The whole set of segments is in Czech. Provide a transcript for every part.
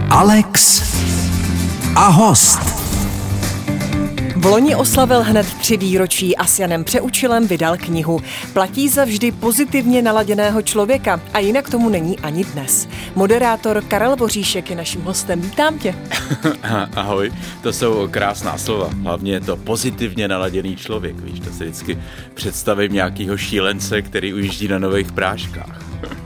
Alex a host. Vloni oslavil hned 3 výročí a s Janem Přeučilem vydal knihu. Platí za vždy pozitivně naladěného člověka a jinak tomu není ani dnes. Moderátor Karel Voříšek je naším hostem. Vítám tě. Ahoj, to jsou krásná slova. Hlavně je to pozitivně naladěný člověk. Víš, to si vždycky představím nějakýho šílence, který ujíždí na nových práškách.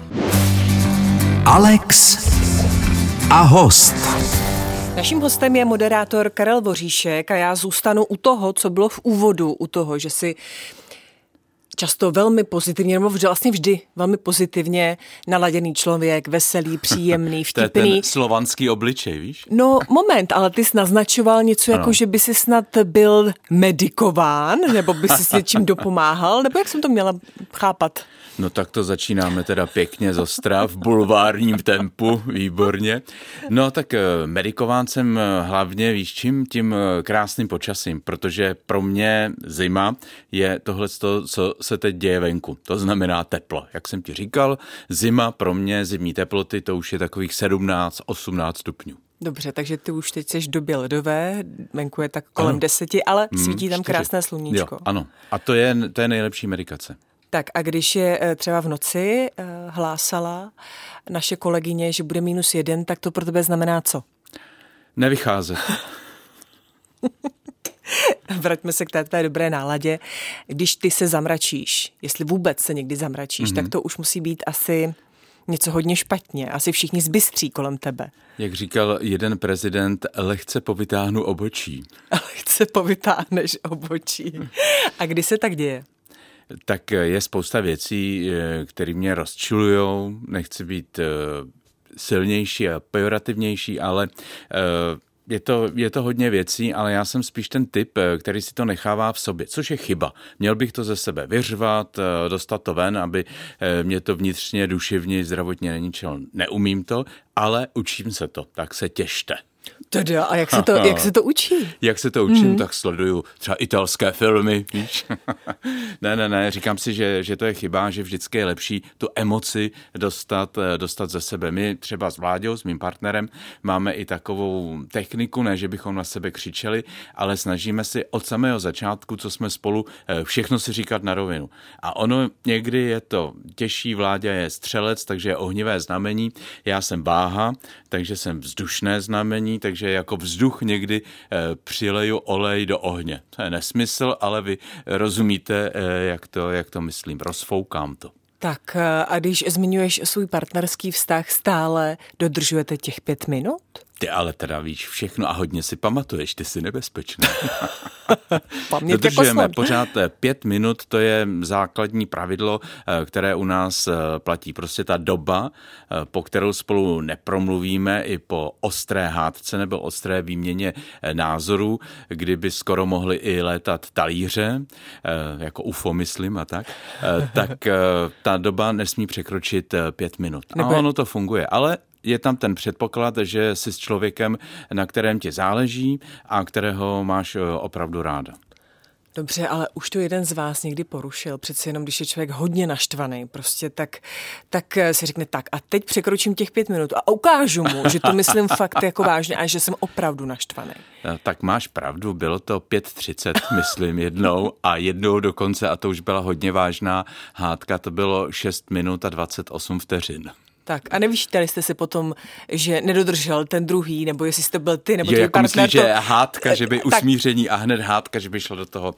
Alex a host. Naším hostem je moderátor Karel Voříšek a já zůstanu u toho, co bylo v úvodu, u toho, že si často velmi pozitivně, nebo vlastně vždy velmi pozitivně naladěný člověk, veselý, příjemný, vtipný. To je ten slovanský obličej, víš? No moment, ale ty jsi naznačoval něco jako, že by si snad byl medikován, nebo by si s něčím dopomáhal, nebo jak jsem to měla chápat? No tak to začínáme teda pěkně zostra v bulvárním tempu, výborně. No tak medikován jsem hlavně, víš čím? Tím krásným počasím, protože pro mě zima je tohleto, co se teď děje venku. To znamená teplo. Jak jsem ti říkal, zima pro mě, zimní teploty, to už je takových 17-18 stupňů. Dobře, takže ty už teď seš v době ledové, venku je tak kolem 10, ale svítí tam 4. krásné sluníčko. Jo, ano, a to je nejlepší medikace. Tak a když je třeba v noci hlásala naše kolegyně, že bude -1, tak to pro tebe znamená co? Nevycházet. Vraťme se k té tvé dobré náladě. Když ty se zamračíš, jestli vůbec se někdy zamračíš, tak to už musí být asi něco hodně špatně. Asi všichni zbystří kolem tebe. Jak říkal jeden prezident, lehce povytáhnu obočí. Lehce povytáhneš obočí. A kdy se tak děje? Tak je spousta věcí, které mě rozčilujou. Nechci být silnější a pejorativnější, ale je to hodně věcí, ale já jsem spíš ten typ, který si to nechává v sobě, což je chyba. Měl bych to ze sebe vyřvat, dostat to ven, aby mě to vnitřně, duševně, zdravotně neničilo. Neumím to, ale učím se to, tak se těšte. Teda, a jak se to učí? Jak se to učím, tak sleduju třeba italské filmy, víš? Ne, říkám si, že to je chyba, že vždycky je lepší tu emoci dostat ze sebe. My třeba s Vláďou, s mým partnerem, máme i takovou techniku, ne, že bychom na sebe křičeli, ale snažíme si od samého začátku, co jsme spolu, všechno si říkat na rovinu. A ono někdy je to těžší, Vláďa je střelec, takže je ohnivé znamení, já jsem váha, takže jsem vzdušné znamení, takže jako vzduch někdy přileju olej do ohně. To je nesmysl, ale vy rozumíte, jak to myslím. Rozfoukám to. Tak a když zmiňuješ svůj partnerský vztah, stále dodržujete těch 5 minut? Ty ale teda víš všechno a hodně si pamatuješ, ty jsi nebezpečný. Dodržujeme pořád 5 minut, to je základní pravidlo, které u nás platí. Prostě ta doba, po kterou spolu nepromluvíme i po ostré hádce nebo ostré výměně názorů, kdyby skoro mohli i létat talíře, jako UFO myslím a tak ta doba nesmí překročit 5 minut. A ono to funguje, ale je tam ten předpoklad, že jsi s člověkem, na kterém ti záleží a kterého máš opravdu ráda. Dobře, ale už to jeden z vás někdy porušil. Přeci jenom, když je člověk hodně naštvaný, prostě tak si řekne tak a teď překročím těch 5 minut a ukážu mu, že to myslím fakt jako vážně a že jsem opravdu naštvaný. Tak máš pravdu, bylo to 5:30, myslím, jednou dokonce, a to už byla hodně vážná hádka, to bylo 6 minut a 28 vteřin. Tak a nevyčítali jste si potom, že nedodržel ten druhý, nebo jestli jste byl ty, nebo tvůj partner. Myslíš, že hádka, že by usmíření a hned hádka, že by šlo do toho.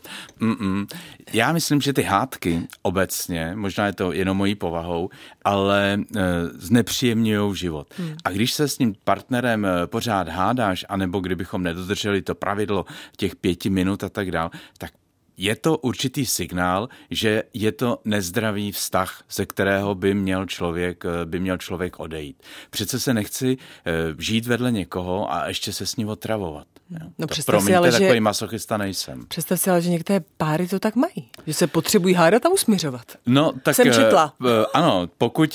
Já myslím, že ty hádky obecně, možná je to jenom mojí povahou, ale znepříjemňujou život. A když se s tím partnerem pořád hádáš, anebo kdybychom nedodrželi to pravidlo těch 5 minut a tak dál, tak je to určitý signál, že je to nezdravý vztah, ze kterého by měl člověk odejít. Přece se nechci žít vedle někoho a ještě se s ním otravovat. No, promiňte, takový masochista nejsem. Představ si ale, že některé páry to tak mají. Že se potřebují hádat a usmiřovat. No, tak jsem četla. Ano, pokud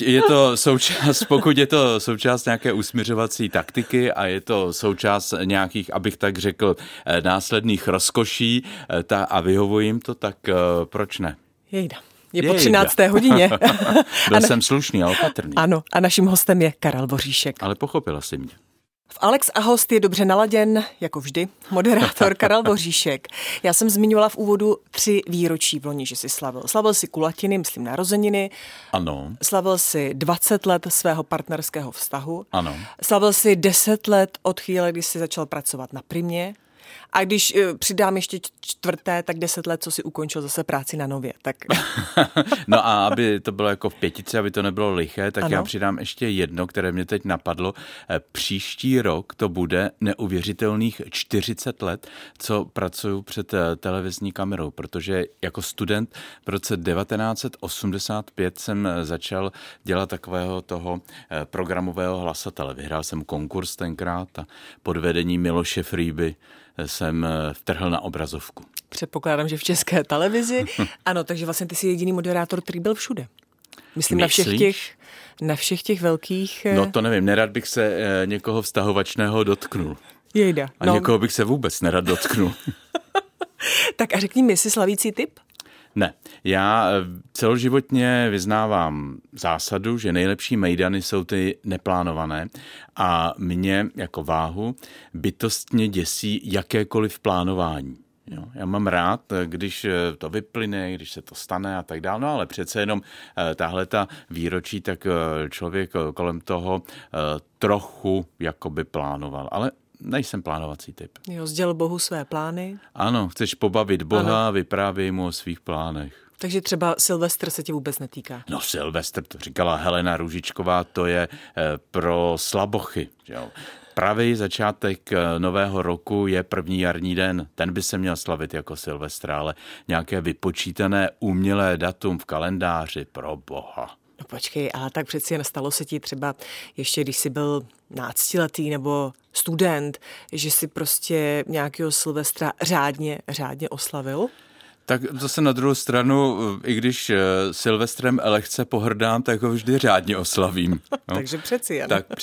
je to součást nějaké usmiřovací taktiky a je to součást nějakých, abych tak řekl, následných rozkoší a vyhovuji jim to, tak proč ne? Jejda. Je po 13. hodině. Byl jsem slušný a opatrný. Ano, a naším hostem je Karel Voříšek. Ale pochopila jsi mě. V Alex a host je dobře naladěn, jako vždy, moderátor Karel Voříšek. Já jsem zmiňovala v úvodu 3 výročí v loni, že jsi slavil. Slavil si kulatiny, myslím narozeniny. Ano. Slavil si 20 let svého partnerského vztahu. Ano. Slavil si 10 let od chvíle, kdy jsi začal pracovat na Primě. A když přidám ještě 4., tak 10 let, co si ukončil zase práci na Nově. Tak... No a aby to bylo jako v 5, aby to nebylo liché, tak ano. Já přidám ještě jedno, které mě teď napadlo. Příští rok to bude neuvěřitelných 40 let, co pracuju před televizní kamerou, protože jako student v roce 1985 jsem začal dělat takového toho programového hlasatele. Vyhrál jsem konkurs tenkrát a pod vedením Miloše Frýby jsem vtrhl na obrazovku. Předpokládám, že v České televizi. Ano, takže vlastně ty jsi jediný moderátor, který byl všude. Myslím na všech těch velkých... No to nevím, nerad bych se někoho vztahovačného dotknul. Jejda. A někoho bych se vůbec nerad dotknul. Tak a řekni mi, jsi slavící typ? Ne, já celoživotně vyznávám zásadu, že nejlepší mejdany jsou ty neplánované a mě jako váhu bytostně děsí jakékoliv plánování. Jo, já mám rád, když to vyplyne, když se to stane a tak dále, no ale přece jenom tahle ta výročí, tak člověk kolem toho trochu jakoby plánoval, ale nejsem plánovací typ. Jo, sděl Bohu své plány. Ano, chceš pobavit Boha, vyprávěj mu o svých plánech. Takže třeba Silvestr se tě vůbec netýká? No Silvestr, to říkala Helena Růžičková, to je pro slabochy. Jo. Pravý začátek nového roku je první jarní den. Ten by se měl slavit jako Silvestr, ale nějaké vypočítané umělé datum v kalendáři, pro Boha. No počkej, ale tak přeci jen stalo se ti třeba ještě, když jsi byl 12letý nebo student, že si prostě nějakého Silvestra řádně oslavil? Tak zase na druhou stranu, i když Silvestrem lehce pohrdám, tak ho vždy řádně oslavím. No. Takže přeci jen. Tak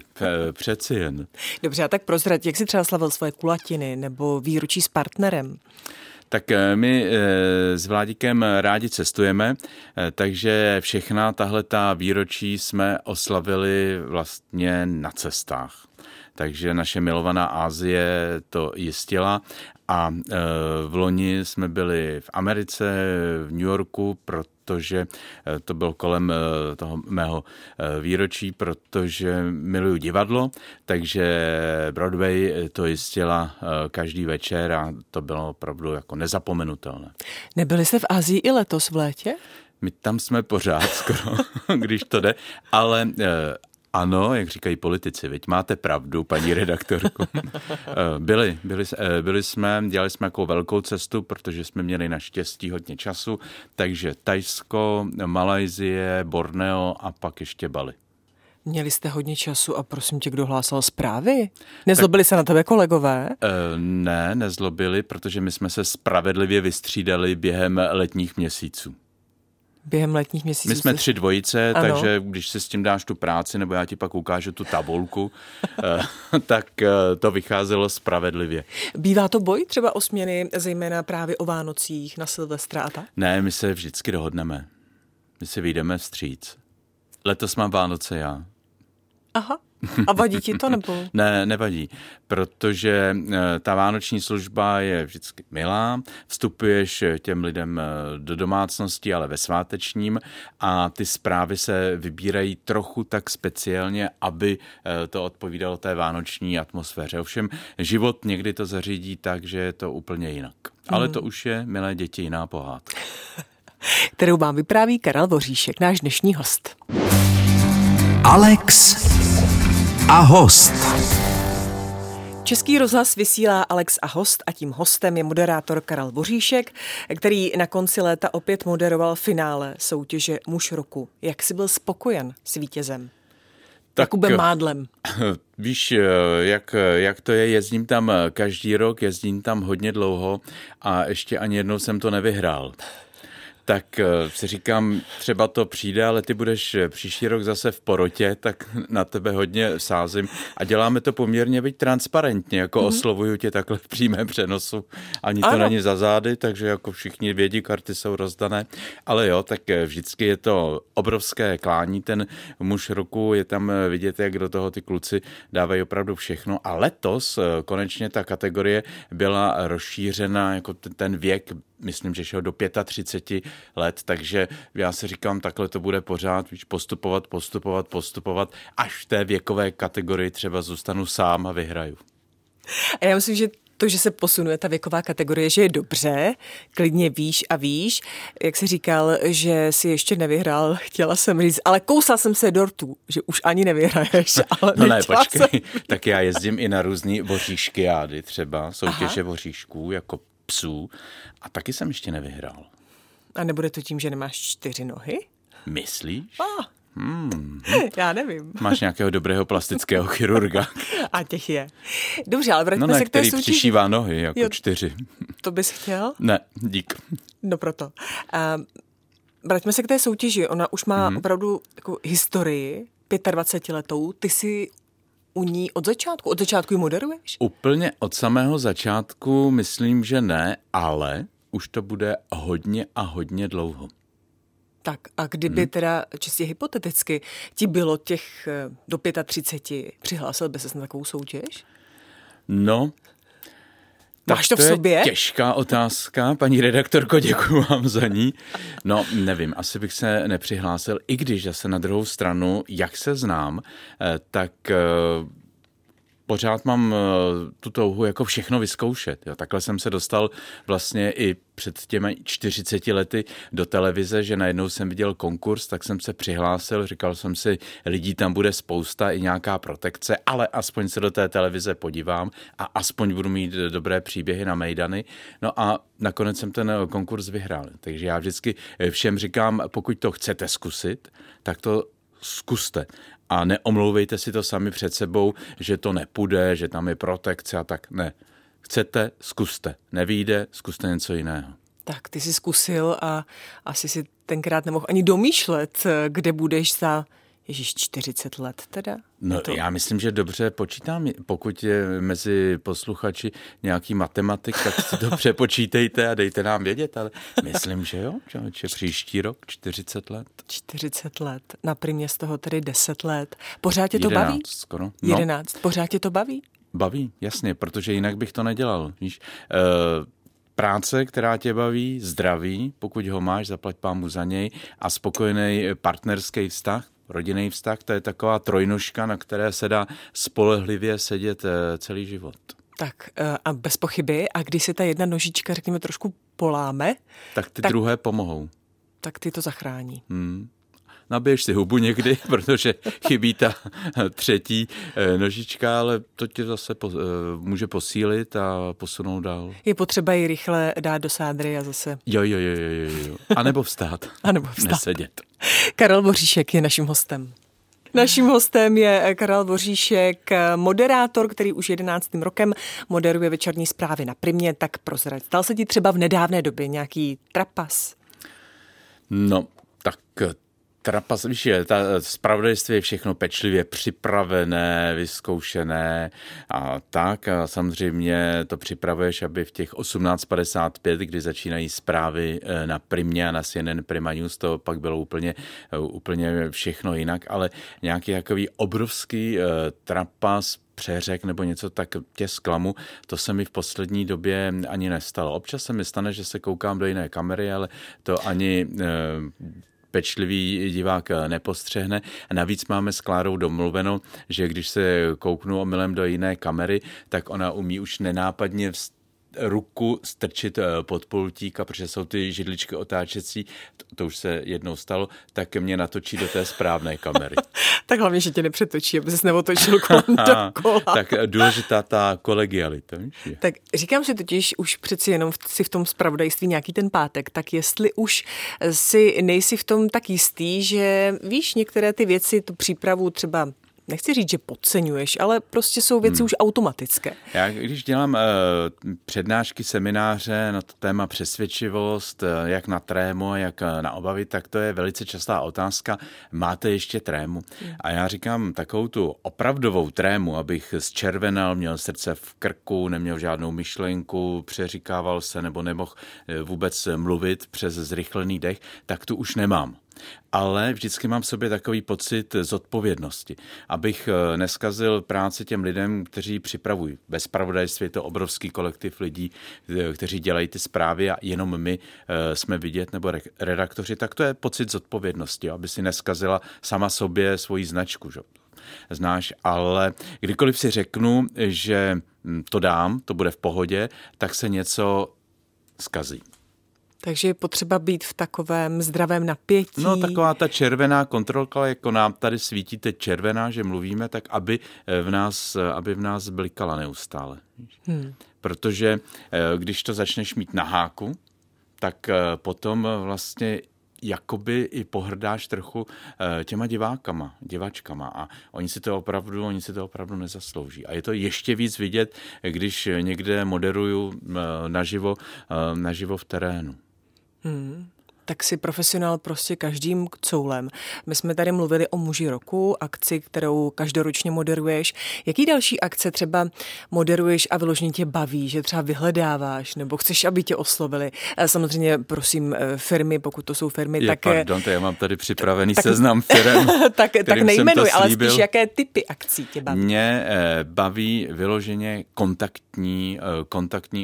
přeci jen. Dobře, a tak prozrať, jak jsi třeba slavil svoje kulatiny nebo výročí s partnerem? Tak my s Vládikem rádi cestujeme, takže všechna tahleta výročí jsme oslavili vlastně na cestách. Takže naše milovaná Asie to jistila a v loni jsme byli v Americe, v New Yorku, protože to bylo kolem toho mého výročí, protože miluju divadlo, takže Broadway to jistila každý večer a to bylo opravdu jako nezapomenutelné. Nebyli jste v Asii i letos v létě? My tam jsme pořád skoro, když to jde, ale... Ano, jak říkají politici, veď máte pravdu, paní redaktorko. Byli jsme, dělali jsme jako velkou cestu, protože jsme měli naštěstí hodně času, takže Thajsko, Malajsie, Borneo a pak ještě Bali. Měli jste hodně času a prosím tě, kdo hlásal zprávy? Nezlobili se na tebe kolegové? Ne, nezlobili, protože my jsme se spravedlivě vystřídali během letních měsíců. Během letních měsíců? My jsme 3 dvojice, ano. Takže když si s tím dáš tu práci, nebo já ti pak ukážu tu tabulku, tak to vycházelo spravedlivě. Bývá to boj třeba o směny, zejména právě o Vánocích, na Silvestra a tak? Ne, my se vždycky dohodneme. My si vyjdeme vstříc. Letos mám Vánoce já. Aha. A vadí ti to, nebo? Ne, nevadí, protože ta vánoční služba je vždycky milá, vstupuješ těm lidem do domácnosti, ale ve svátečním a ty zprávy se vybírají trochu tak speciálně, aby to odpovídalo té vánoční atmosféře. Ovšem život někdy to zařídí tak, že je to úplně jinak. Ale to už je, milé děti, jiná pohádka. Kterou vám vypráví Karel Voříšek, náš dnešní host. Alex a host. Český rozhlas vysílá Alex a host a tím hostem je moderátor Karel Voříšek, který na konci léta opět moderoval finále soutěže Muž roku. Jak jsi byl spokojen s vítězem? Jakubem Mádlem. Víš, jak to je, jezdím tam každý rok, jezdím tam hodně dlouho a ještě ani jednou jsem to nevyhrál. tak si říkám, třeba to přijde, ale ty budeš příští rok zase v porotě, tak na tebe hodně sázím a děláme to poměrně být transparentně, jako oslovuju tě takhle v přímém přenosu, ani to není za zády, takže jako všichni vědí, karty jsou rozdané, ale jo, tak vždycky je to obrovské klání, ten muž roku, je tam vidět, jak do toho ty kluci dávají opravdu všechno a letos konečně ta kategorie byla rozšířena, jako ten věk, myslím, že šel do 35 let, takže já si říkám, takhle to bude pořád, víš, postupovat, až v té věkové kategorii třeba zůstanu sám a vyhraju. A já myslím, že to, že se posunuje ta věková kategorie, že je dobře, klidně víš a víš, jak jsi říkal, že si ještě nevyhrál, chtěla jsem říct, ale kousla jsem se dortů, že už ani nevyhraješ. Ale no ne, počkej, tak já jezdím i na různý voříškyády třeba, soutěže voříšků jako psů a taky jsem ještě nevyhrál. A nebude to tím, že nemáš 4 nohy? Myslíš? Já nevím. Máš nějakého dobrého plastického chirurga. A těch je. Dobře, ale vraťme se k té který soutěži. přišívá nohy, jako 4. To bys chtěl? Ne, dík. No proto. Vraťme se k té soutěži. Ona už má opravdu takovou historii, 25letou. Ty jsi u ní od začátku ji moderuješ? Úplně od samého začátku myslím, že ne, ale už to bude hodně a hodně dlouho. Tak a kdyby teda čistě hypoteticky ti bylo těch do 35, přihlásil by ses na takovou soutěž? No, máš to v sobě? Je těžká otázka, paní redaktorko, děkuju vám za ní. No, nevím, asi bych se nepřihlásil, i když zase na druhou stranu, jak se znám, tak pořád mám tu touhu jako všechno vyzkoušet. Jo. Takhle jsem se dostal vlastně i před těmi 40 lety do televize, že najednou jsem viděl konkurs, tak jsem se přihlásil, říkal jsem si, lidí tam bude spousta, i nějaká protekce, ale aspoň se do té televize podívám a aspoň budu mít dobré příběhy na mejdany. No a nakonec jsem ten konkurs vyhrál. Takže já vždycky všem říkám, pokud to chcete zkusit, tak to zkuste. A neomlouvejte si to sami před sebou, že to nepůjde, že tam je protekce a tak. Ne. Chcete, zkuste. Nevyjde, zkuste něco jiného. Tak, ty jsi zkusil a asi si tenkrát nemohl ani domýšlet, kde budeš za 40 let teda? No to... já myslím, že dobře počítám. Pokud je mezi posluchači nějaký matematik, tak si to přepočítejte a dejte nám vědět, ale myslím, že jo, že příští rok 40 let. 40 let, na Primě z toho tedy 10 let. Pořád tě to 11, baví? Skoro. No. 11, pořád tě to baví? Baví, jasně, protože jinak bych to nedělal, víš. Práce, která tě baví, zdraví, pokud ho máš, zaplať pámu za něj a spokojený partnerský vztah, rodinný vztah, to je taková trojnožka, na které se dá spolehlivě sedět celý život. Tak a bez pochyby, a když se ta jedna nožička, řekněme, trošku poláme, tak druhé pomohou. Tak ty to zachrání. Nabiješ si hubu někdy, protože chybí ta třetí nožička, ale to tě zase může posílit a posunout dál. Je potřeba ji rychle dát do sádry a zase... Jo. A nebo vstát. Nesedět. Karel Voříšek je naším hostem. Naším hostem je Karel Voříšek, moderátor, který už 11. rokem moderuje večerní zprávy na Primě. Tak prozrať, stal se ti třeba v nedávné době nějaký trapas? No, tak... Trapas, víš, ta zpravodajství je všechno pečlivě připravené, vyzkoušené a tak. A samozřejmě to připravuješ, aby v těch 18:55, kdy začínají zprávy na Primě a na CNN Prima News, to pak bylo úplně všechno jinak, ale nějaký takový obrovský trapas, přeřek nebo něco, tak tě zklamu, to se mi v poslední době ani nestalo. Občas se mi stane, že se koukám do jiné kamery, ale to ani... pečlivý divák nepostřehne. A navíc máme s Klárou domluveno, že když se kouknu omylem do jiné kamery, tak ona umí už nenápadně ruku strčit pod pultík, a protože jsou ty židličky otáčecí, to už se jednou stalo, tak mě natočí do té správné kamery. Tak hlavně, že tě nepřetočí, aby ses neotočil kolem dokola. Tak důležitá ta kolegialita. Tak říkám si totiž už přeci jenom si v tom zpravodajství nějaký ten pátek, tak jestli už si nejsi v tom tak jistý, že víš některé ty věci, tu přípravu třeba nechci říct, že podceňuješ, ale prostě jsou věci už automatické. Já když dělám přednášky, semináře na to téma přesvědčivost, jak na trému, jak na obavy, tak to je velice častá otázka. Máte ještě trému? A já říkám takovou tu opravdovou trému, abych zčervenal, měl srdce v krku, neměl žádnou myšlenku, přeříkával se nebo nemohl vůbec mluvit přes zrychlený dech, tak tu už nemám. Ale vždycky mám v sobě takový pocit zodpovědnosti, abych neskazil práci těm lidem, kteří připravují. Ve zpravodajství je to obrovský kolektiv lidí, kteří dělají ty zprávy a jenom my jsme vidět, nebo redaktoři, tak to je pocit zodpovědnosti, aby si neskazila sama sobě svoji značku. Že? Znáš, ale kdykoliv si řeknu, že to dám, to bude v pohodě, tak se něco zkazí. Takže je potřeba být v takovém zdravém napětí. No taková ta červená kontrolka, jako nám tady svítí teď červená, že mluvíme, tak aby v nás blikala neustále. Protože když to začneš mít na háku, tak potom vlastně jakoby i pohrdáš trochu těma diváčkama a oni si to opravdu nezaslouží. A je to ještě víc vidět, když někde moderuju naživo v terénu. Tak si profesionál prostě každým coulem. My jsme tady mluvili o Muži roku, akci, kterou každoročně moderuješ. Jaký další akce třeba moderuješ a vyloženě tě baví, že třeba vyhledáváš nebo chceš, aby tě oslovili? Samozřejmě, prosím, firmy, pokud to jsou firmy, tak... Pardon, já mám tady připravený seznam firem, tak nejmenuj, ale spíš jaké typy akcí tě baví? Mě baví vyloženě kontaktní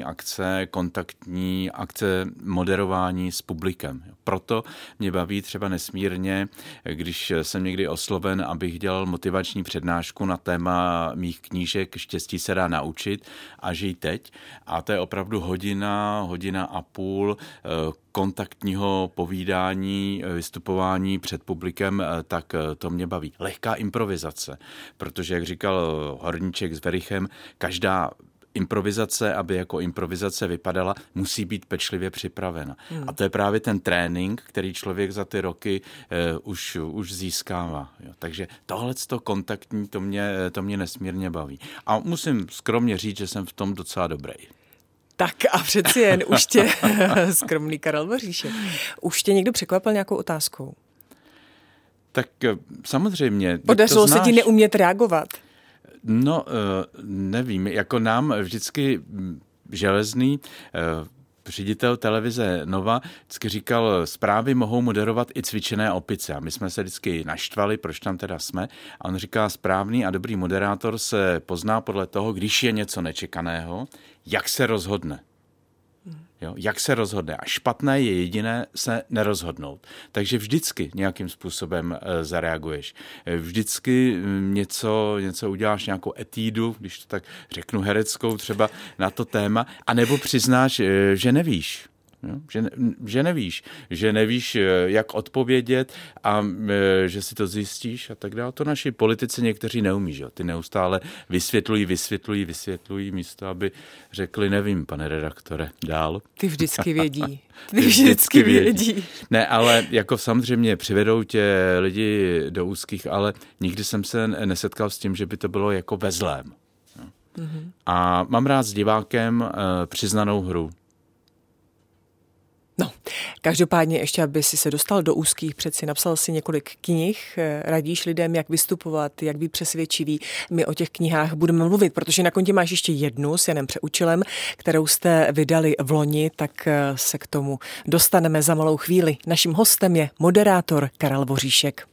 akce moderování s publikem. Proto mě baví třeba nesmírně, když jsem někdy osloven, abych dělal motivační přednášku na téma mých knížek Štěstí se dá naučit a žij teď. A to je opravdu hodina a půl kontaktního povídání, vystupování před publikem, tak to mě baví. Lehká improvizace, protože, jak říkal Horníček s Verichem, každá improvizace, aby jako improvizace vypadala, musí být pečlivě připravena. A to je právě ten trénink, který člověk za ty roky už získává. Jo. Takže tohleto kontaktní, to mě nesmírně baví. A musím skromně říct, že jsem v tom docela dobrý. Tak a přeci jen už tě, skromný Karel Voříšek, už tě někdo překvapil nějakou otázkou? Tak samozřejmě. Podařilo se ti neumět reagovat? No, nevím, jako nám vždycky Železný, ředitel televize Nova, vždycky říkal, zprávy mohou moderovat i cvičené opice. A my jsme se vždycky naštvali, proč tam teda jsme. A on říká, správný a dobrý moderátor se pozná podle toho, když je něco nečekaného, jak se rozhodne. Jo, jak se rozhodne. A špatné je jediné se nerozhodnout. Takže vždycky nějakým způsobem zareaguješ. Vždycky něco uděláš, nějakou etídu, když to tak řeknu hereckou třeba na to téma, anebo přiznáš, že nevíš. Jo? Že nevíš, jak odpovědět a že si to zjistíš a tak dále. To naši politici někteří neumí, že? Ty neustále vysvětlují místo, aby řekli, nevím, pane redaktore, dál. Ty vždycky vědí. Ty vždycky vědí. Ne, ale jako samozřejmě přivedou tě lidi do úzkých, ale nikdy jsem se nesetkal s tím, že by to bylo jako ve zlém. Mm-hmm. A mám rád s divákem přiznanou hru. No, každopádně ještě, aby si se dostal do úzkých, přeci napsal si několik knih, radíš lidem, jak vystupovat, jak být přesvědčivý. My o těch knihách budeme mluvit, protože na kontě máš ještě jednu s Janem Přeučilem, kterou jste vydali v loni, tak se k tomu dostaneme za malou chvíli. Naším hostem je moderátor Karel Voříšek.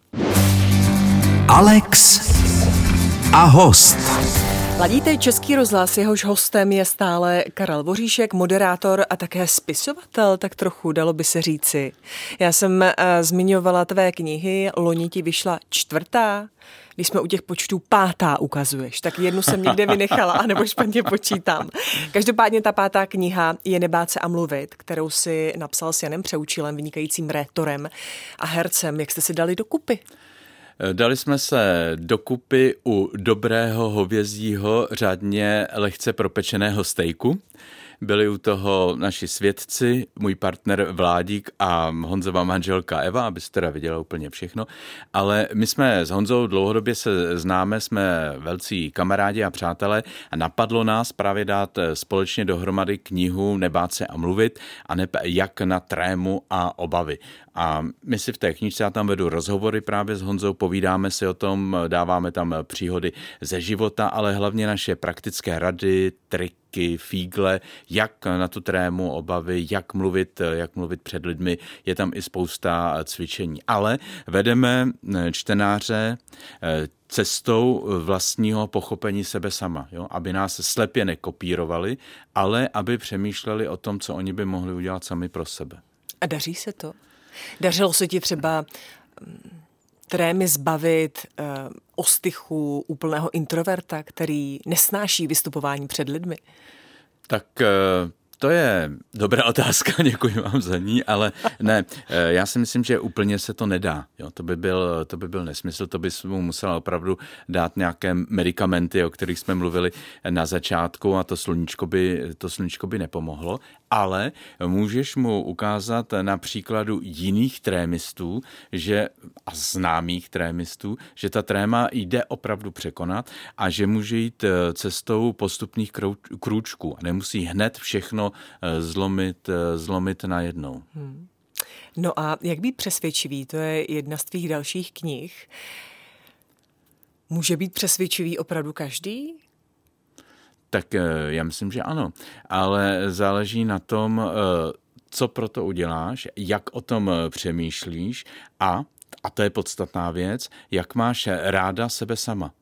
Alex a host. Ladíte Český rozhlas, jehož hostem je stále Karel Voříšek, moderátor a také spisovatel, tak trochu dalo by se říci. Já jsem zmiňovala tvé knihy, loni ti vyšla 4. Když jsme u těch počtů 5. ukazuješ, tak jednu jsem někde vynechala, anebo špatně počítám. Každopádně ta 5. kniha je Nebát se a mluvit, kterou si napsal s Janem Přeučilem, vynikajícím rétorem a hercem. Jak jste si dali dokupy? Dali jsme se dokupy u dobrého hovězího, řádně lehce propečeného stejku. byli u toho naši svědci, můj partner Vládík a Honzova manželka Eva, abyste teda viděla úplně všechno. Ale my jsme s Honzou dlouhodobě se známe, jsme velcí kamarádi a přátelé a napadlo nás právě dát společně dohromady knihu Nebát se a mluvit a jak na trému a obavy. A my si v té knížce, já tam vedu rozhovory právě s Honzou, povídáme si o tom, dáváme tam příhody ze života, ale hlavně naše praktické rady, triky, fígle, jak na tu trému, obavy, jak mluvit před lidmi, je tam i spousta cvičení. Ale vedeme čtenáře cestou vlastního pochopení sebe sama, jo? Aby nás slepě nekopírovali, ale aby přemýšleli o tom, co oni by mohli udělat sami pro sebe. A daří se to? Dařilo se ti třeba trémy zbavit ostychu úplného introverta, který nesnáší vystupování před lidmi? Tak to je dobrá otázka, děkuji vám za ní, ale ne, já si myslím, že úplně se to nedá. Jo? To by byl nesmysl, to bys mu musela opravdu dát nějaké medikamenty, o kterých jsme mluvili na začátku a to sluníčko by nepomohlo, ale můžeš mu ukázat na příkladu jiných trémistů, a známých trémistů, že ta tréma jde opravdu překonat a že může jít cestou postupných krůčků a nemusí hned všechno zlomit najednou. No a jak být přesvědčivý? To je jedna z tvých dalších knih. Může být přesvědčivý opravdu každý? Tak já myslím, že ano, ale záleží na tom, co pro to uděláš, jak o tom přemýšlíš a to je podstatná věc, jak máš ráda sebe sama.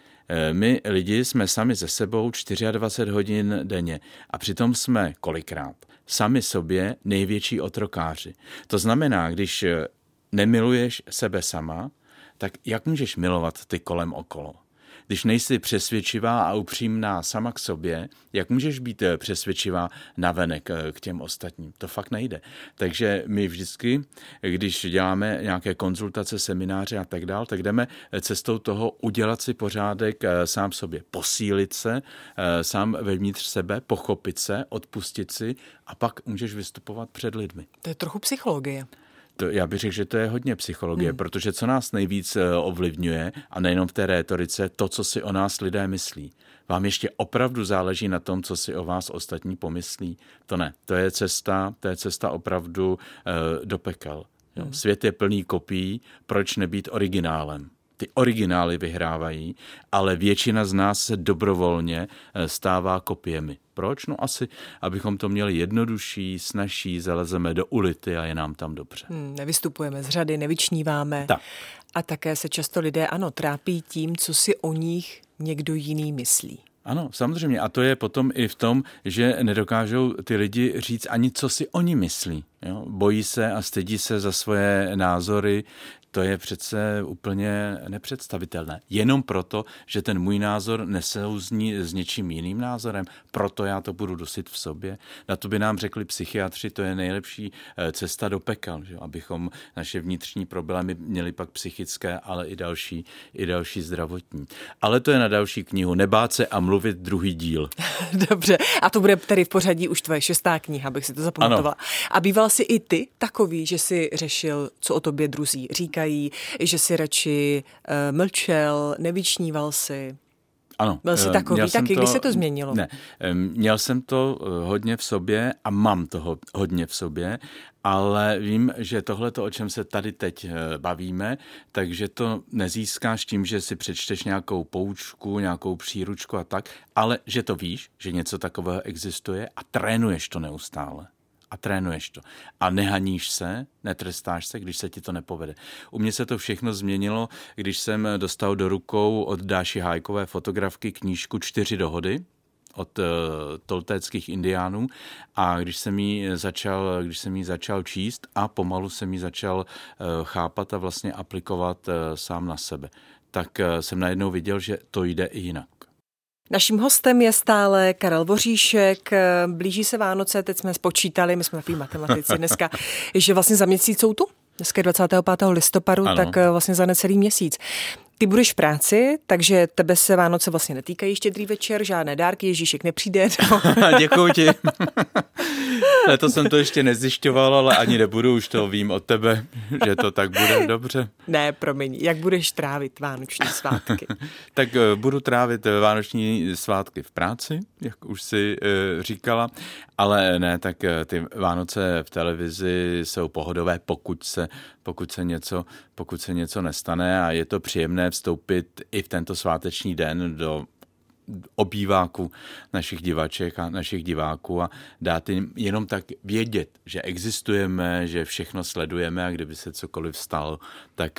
My lidi jsme sami se sebou 24 hodin denně a přitom jsme kolikrát sami sobě největší otrokáři. To znamená, když nemiluješ sebe sama, tak jak můžeš milovat ty kolem okolo? Když nejsi přesvědčivá a upřímná sama k sobě, jak můžeš být přesvědčivá navenek k těm ostatním? To fakt nejde. Takže my vždycky, když děláme nějaké konzultace, semináře a tak dál, tak jdeme cestou toho udělat si pořádek sám sobě, posílit se sám vevnitř sebe, pochopit se, odpustit si a pak můžeš vystupovat před lidmi. To je trochu psychologie. Já bych řekl, že to je hodně psychologie, protože co nás nejvíc ovlivňuje, a nejenom v té rétorice, to, co si o nás lidé myslí. Vám ještě opravdu záleží na tom, co si o vás ostatní pomyslí? To ne. To je cesta opravdu do pekel. Jo? Svět je plný kopií, proč nebýt originálem? Ty originály vyhrávají, ale většina z nás se dobrovolně stává kopiemi. Proč? No asi, abychom to měli jednodušší, snazší, zalezeme do ulity a je nám tam dobře. Nevystupujeme z řady, nevyčníváme. Tak. A také se často lidé, trápí tím, co si o nich někdo jiný myslí. Ano, samozřejmě. A to je potom i v tom, že nedokážou ty lidi říct ani, co si oni myslí. Jo? Bojí se a stydí se za svoje názory. To je přece úplně nepředstavitelné. Jenom proto, že ten můj názor nesouzní s něčím jiným názorem, proto já to budu dusit v sobě. Na to by nám řekli psychiatři, to je nejlepší cesta do pekel, že? Abychom naše vnitřní problémy měli pak psychické, ale i další zdravotní. Ale to je na další knihu. Nebát se a mluvit, druhý díl. Dobře, a to bude tedy v pořadí už tvoje 6. kniha, abych si to zapamatovala. Ano. A býval jsi i ty takový, že jsi řešil, co o tobě druzí říkají, že si radši mlčel, nevyčníval si? Ano. Byl jsi takový taky, když se to změnilo? Ne, měl jsem to hodně v sobě a mám toho hodně v sobě, ale vím, že tohleto, o čem se tady teď bavíme, takže to nezískáš tím, že si přečteš nějakou poučku, nějakou příručku a tak, ale že to víš, že něco takového existuje a trénuješ to neustále. A trénuješ to. A nehaníš se, netrestáš se, když se ti to nepovede. U mě se to všechno změnilo, když jsem dostal do rukou od Dáši Hájkové fotografky knížku 4 dohody od toltéckých indiánů a když jsem ji začal číst a pomalu jsem ji začal chápat a vlastně aplikovat sám na sebe, tak jsem najednou viděl, že to jde i jinak. Naším hostem je stále Karel Voříšek. Blíží se Vánoce, teď jsme spočítali, my jsme takový matematici dneska, že vlastně za měsíc jsou tu. Dneska je 25. listopadu, ano. Tak vlastně za necelý měsíc. Ty budeš v práci, takže tebe se Vánoce vlastně netýkají Štědrý večer, žádné dárky, Ježíšek nepřijde. No. Děkuju ti. To jsem to ještě nezjišťoval, ale ani nebudu, už to vím od tebe, že to tak bude dobře. Ne, promiň, jak budeš trávit vánoční svátky? Tak budu trávit vánoční svátky v práci, jak už si říkala, ale ne, tak ty Vánoce v televizi jsou pohodové, pokud se něco nestane, a je to příjemné vstoupit i v tento sváteční den do obýváku našich divaček a našich diváků a dát jim jenom tak vědět, že existujeme, že všechno sledujeme, a kdyby se cokoliv stalo, tak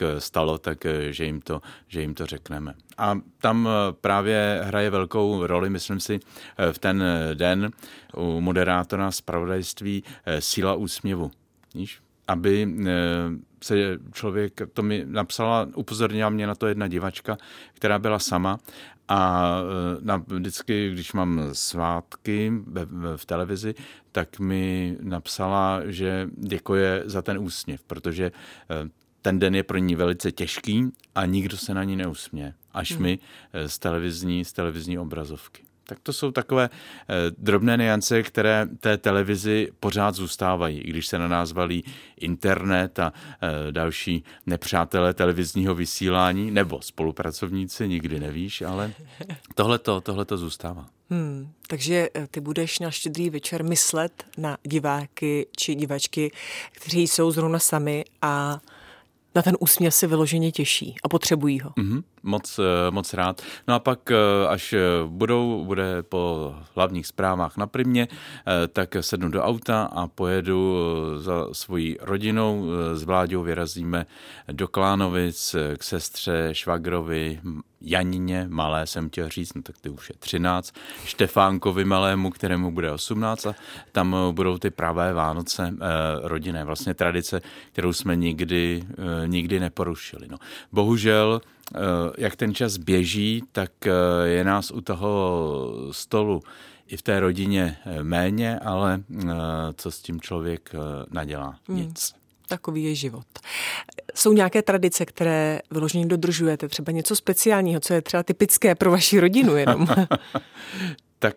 že jim to řekneme. A tam právě hraje velkou roli, myslím si, v ten den u moderátora zpravodajství síla úsměvu. Víš? Aby se člověk, to mi napsala, upozornila mě na to jedna divačka, která byla sama, a vždycky, když mám svátky v televizi, tak mi napsala, že děkuje za ten úsměv, protože ten den je pro ní velice těžký a nikdo se na ní neusměje, až my z televizní obrazovky. Tak to jsou takové drobné nuance, které té televizi pořád zůstávají, i když se na nás valí internet a další nepřátelé televizního vysílání, nebo spolupracovníci, nikdy nevíš, ale tohleto zůstává. Takže ty budeš na Štědrý večer myslet na diváky či divačky, kteří jsou zrovna sami a na ten úsměv se vyloženě těší a potřebují ho. Moc rád. No a pak, až bude po hlavních zprávách na Primě, tak sednu do auta a pojedu za svojí rodinou. S Vláďou vyrazíme do Klánovic k sestře, švagrovi, Janině, malé jsem chtěl říct, no tak ty už je 13, Štefánkovi malému, kterému bude 18, a tam budou ty pravé Vánoce rodinné, vlastně tradice, kterou jsme nikdy neporušili. No. Bohužel, jak ten čas běží, tak je nás u toho stolu i v té rodině méně, ale co s tím člověk nadělá? Nic. Takový je život. Jsou nějaké tradice, které vyloženě dodržujete? Třeba něco speciálního, co je třeba typické pro vaši rodinu jenom? Tak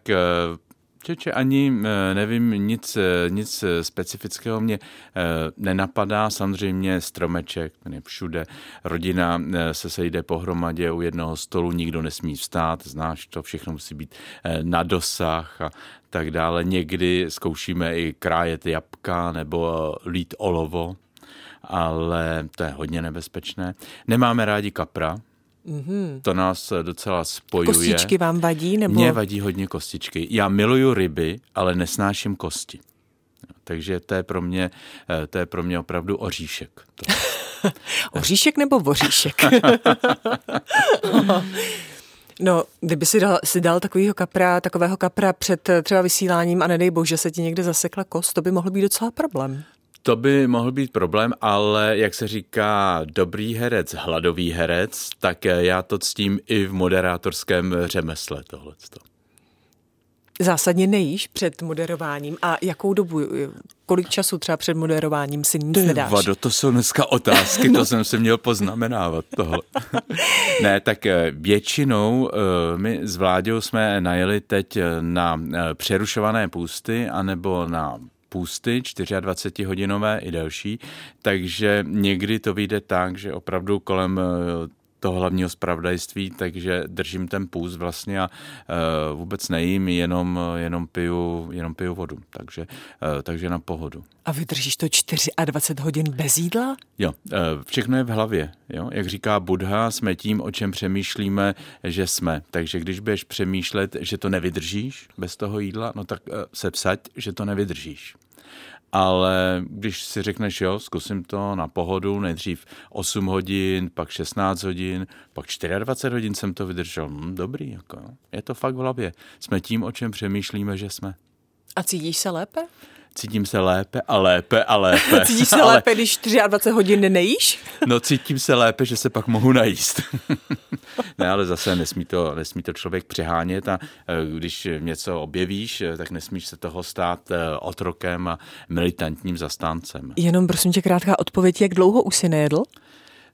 ani nevím, nic specifického mě nenapadá. Samozřejmě stromeček, ten je všude. Rodina se sejde pohromadě u jednoho stolu, nikdo nesmí vstát, znáš to, všechno musí být na dosah a tak dále. Někdy zkoušíme i krájet jabka nebo lít olovo, ale to je hodně nebezpečné. Nemáme rádi kapra. To nás docela spojuje. Kostičky vám vadí? Nebo? Mně vadí hodně kostičky. Já miluju ryby, ale nesnáším kosti. Takže to je pro mě opravdu oříšek. Oříšek nebo voříšek? No, kdyby si dal takového kapra před třeba vysíláním a nedej bože se ti někde zasekla kost, to by mohl být docela problém. To by mohl být problém, ale jak se říká dobrý herec, hladový herec, tak já to ctím i v moderátorském řemesle tohleto. Zásadně nejíš před moderováním a jakou dobu, kolik času třeba před moderováním si nic nedáš? Vado, to jsou dneska otázky, to jsem si měl poznamenávat tohle. Ne, tak většinou my s Vláďou jsme najeli teď na přerušované půsty anebo na půsty 24hodinové i delší, takže někdy to vyjde tak, že opravdu kolem toho hlavního zpravodajství, takže držím ten půst vlastně a vůbec nejím, jenom piju vodu, takže na pohodu. A vydržíš to 24 hodin bez jídla? Jo, všechno je v hlavě. Jo? Jak říká Buddha, jsme tím, o čem přemýšlíme, že jsme. Takže když budeš přemýšlet, že to nevydržíš bez toho jídla, no tak se vsaď, že to nevydržíš. Ale když si řekneš, jo, zkusím to na pohodu, nejdřív 8 hodin, pak 16 hodin, pak 24 hodin jsem to vydržel. Dobrý, jako. Je to fakt v hlavě. Jsme tím, o čem přemýšlíme, že jsme. A cítíš se lépe? Cítím se lépe a lépe a lépe. Cítíš se lépe, když 24 hodin nejíš? No cítím se lépe, že se pak mohu najíst. Ne, ale zase nesmí to člověk přehánět a když něco objevíš, tak nesmíš se toho stát otrokem a militantním zastáncem. Jenom prosím tě krátká odpověď, jak dlouho už jsi nejedl?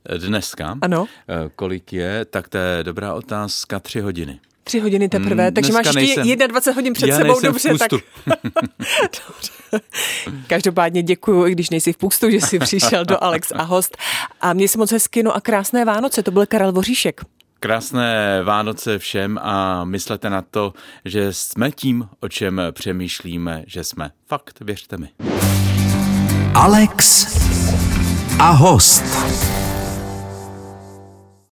dneska. Ano. Kolik je, tak to je dobrá otázka, 3 hodiny. 3 hodiny teprve, takže máš ještě 21 hodin před sebou, dobře, tak. Dobře. Každopádně děkuju, i když nejsi v pustu, že jsi přišel do Alex a host. A měj si moc hezky, no a krásné Vánoce, to byl Karel Voříšek. Krásné Vánoce všem a myslete na to, že jsme tím, o čem přemýšlíme, že jsme. Fakt, věřte mi. Alex a host.